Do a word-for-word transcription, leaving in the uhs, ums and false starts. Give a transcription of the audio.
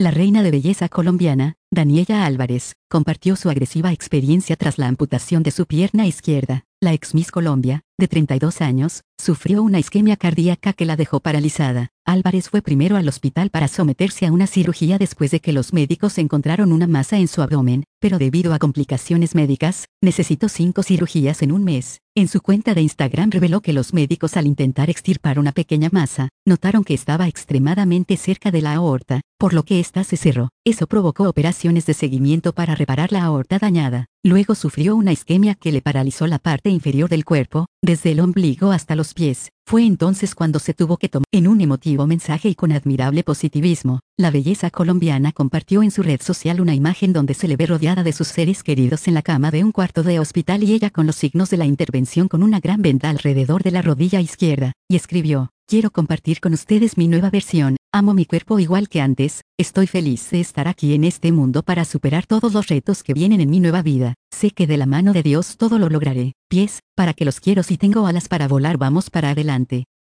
La reina de belleza colombiana, Daniella Álvarez, compartió su agresiva experiencia tras la amputación de su pierna izquierda. La ex Miss Colombia, de treinta y dos años, sufrió una isquemia cardíaca que la dejó paralizada. Álvarez fue primero al hospital para someterse a una cirugía después de que los médicos encontraron una masa en su abdomen, pero debido a complicaciones médicas, necesitó cinco cirugías en un mes. En su cuenta de Instagram reveló que los médicos, al intentar extirpar una pequeña masa, notaron que estaba extremadamente cerca de la aorta, por lo que ésta se cerró. Eso provocó operaciones de seguimiento para reparar la aorta dañada. Luego sufrió una isquemia que le paralizó la parte inferior del cuerpo, desde el ombligo hasta los pies. Fue entonces cuando se tuvo que tomar. En un emotivo mensaje y con admirable positivismo, la belleza colombiana compartió en su red social una imagen donde se le ve rodeada de sus seres queridos en la cama de un cuarto de hospital y ella con los signos de la intervención con una gran venda alrededor de la rodilla izquierda, y escribió: "Quiero compartir con ustedes mi nueva versión, amo mi cuerpo igual que antes, estoy feliz de estar aquí en este mundo para superar todos los retos que vienen en mi nueva vida, sé que de la mano de Dios todo lo lograré, pies, para que los quiero, si tengo alas para volar vamos para adelante".